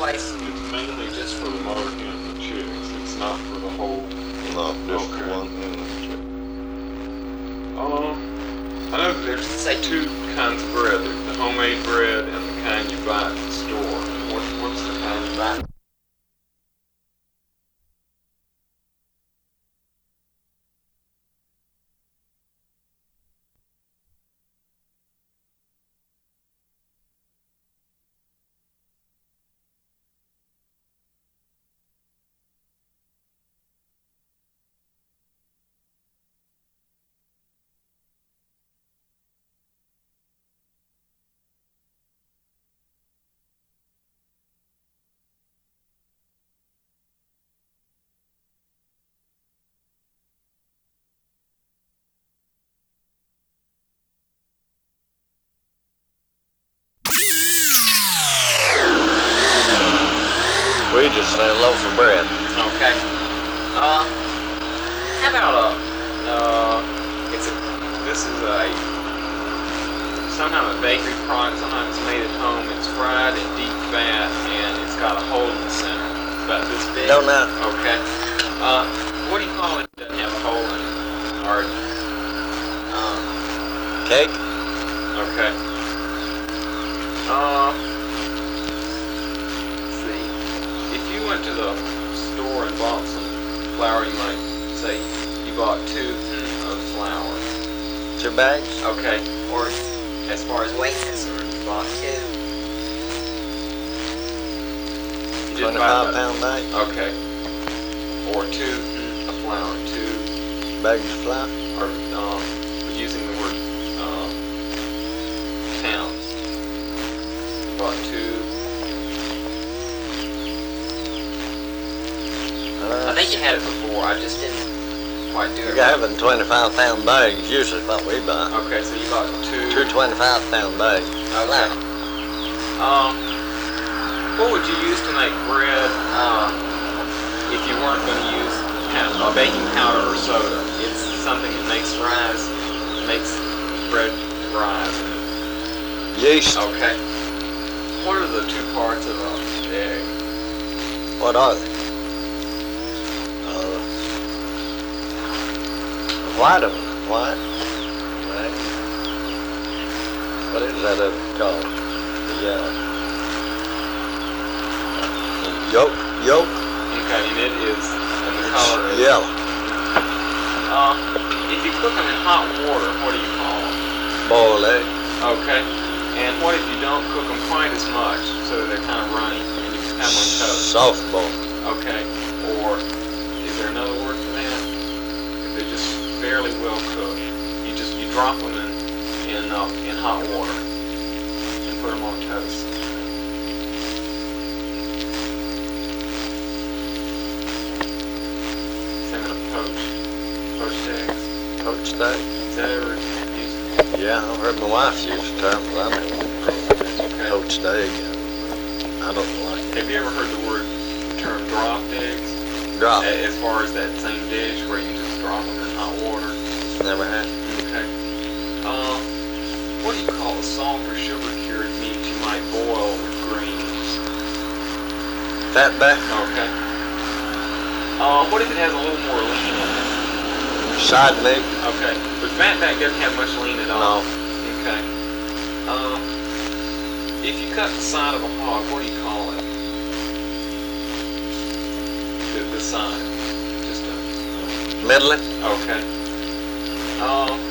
twice. It's mainly just for the mother hen and the chicks. It's not for the whole. No, just Okay. the one hen and the chick. I know that there's two kinds of bread. There's the homemade bread and the kind you buy at the store. What's the kind you buy? We just say a loaf of bread. Okay. How about This is sometimes a bakery product, sometimes it's made at home. It's fried in deep fat and it's got a hole in the center. It's about this big. Donut. Okay. What do you call it that doesn't have a hole in it? Or, Cake? okay. Let's see. If you went to the store and bought some flour, you might say you bought 2 of flour. 2 bags? Okay. Or as far as weight weight is, is bought 2. you didn't buy 25 pound bag? Okay. Or 2 of flour, 2, Bags of flour? or using the word pounds. You bought 2. I think you had it before. I just didn't quite do it. You're having 25 pound bags, usually what we buy. Okay, so you bought 2. 2 25 pound bags. Okay. What would you use to make bread if you weren't going to use baking powder or soda? It's something that makes bread rise. Yeast. Okay. What are the 2 parts of an egg? What are they? White of them. White. Right. What is that other called? The yolk. Yolk. Okay, and it is, and the color is yellow. If you cook them in hot water, what do you call them? Boiled egg. Okay. And what if you don't cook them quite as much, so that they're kind of runny, and you just have one toast? Soft boiled. Okay. Or is there another word for that? If they're just fairly well cooked, you drop them in hot water and put them on toast. Same with a poached eggs. Poached egg. Is that ever used? Yeah, I've heard my wife use the term, but I mean, Okay. poached egg. I don't like it. Have you ever heard the term dropped eggs? Drop. As far as that same dish where you just drop them in hot water? Never had. Okay. What do you call a salt or sugar cured meat you might boil with greens? Fatback. Okay. What if it has a little more lean in it? Side meat. Okay. But fatback doesn't have much lean at all. No. Okay. If you cut the side of a hog, what do you call it? The side. Just a... Middling. Okay.